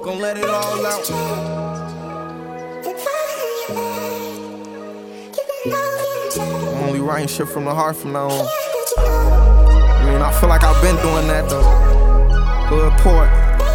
Gon' let it all out. I'm only writing shit from the heart from now on. I mean, I feel like I've been doing that though. Good port.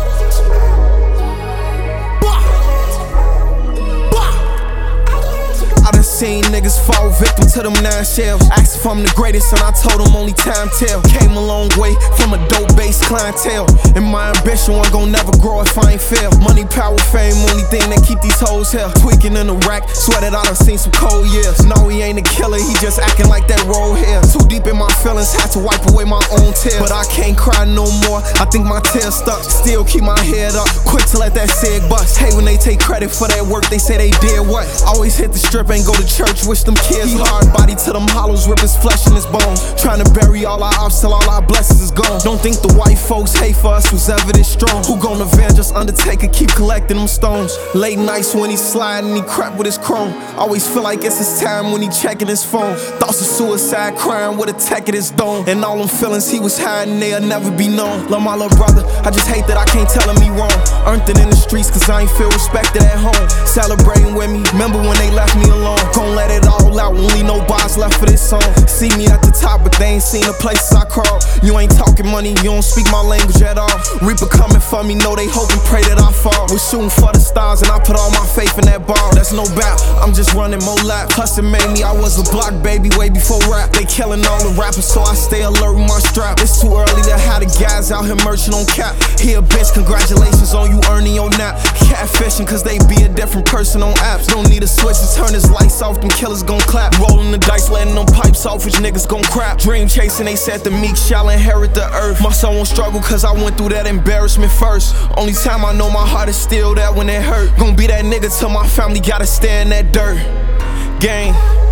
I done seen niggas fall victim to them 9 shells. Asked if I'm the greatest and I told them only time tell. Came a long way from a dope based clientele, and my ambition wasn't gon' never grow if I ain't fail. Money, power, fame, only thing that keep these hoes here. Tweaking in the rack, swear that I done seen some cold years. No, he ain't a killer, he just acting like that roll here. Too deep in my feelings, had to wipe away my own tears. But I can't cry no more, I think my tears stuck. Still keep my head up, quick to let that sig bust. Hey, when they take credit for that work, they say they did what? Always hit the strip, ain't go to church, wish them kids. He hard body to them hollows, rip his flesh and his bones. Trying to bury all our ops till all our blessings is gone. Don't think the white folks hate for us was ever this strong. Who gon' avenge us? Undertaker keep collecting them stones. Late nights when he sliding, he crap with his chrome. Always feel like it's his time when he checking his phone. Thoughts of suicide, crying with a tech at his dome. And all them feelings he was hiding, they'll never be known. Love my little brother, I just hate that I can't tell him he wrong. Earned it in the streets cause I ain't feel respected at home. Celebrating with me, remember when they left me alone. Gon' let it all out, only no bars left for this song. See me at the top, but they ain't seen the places I crawl. You ain't talking money, you don't speak my language at all. Reaper coming for me, know they hope and pray that I fall. We're shooting for the stars and I put all my faith in that ball. That's no doubt, I'm just running more laps. Plus it made me, I was a block baby way before rap. They killing all the rappers, so I stay alert with my strap. It's too early to have the guys out here merching on cap. Here bitch, congratulations on you earning your nap. Catfishing cause they be a different person on apps. Don't need a switch to turn his lights off, them killers gon' clap. Rolling the dice, letting them pipes off, which niggas gon' crap. Dream chasing, they said the meek shall inherit the earth. My son won't struggle cause I went through that embarrassment first. Only time I know my heart is still that when it hurt. Gon' be that nigga till my family gotta stay in that dirt. Gang.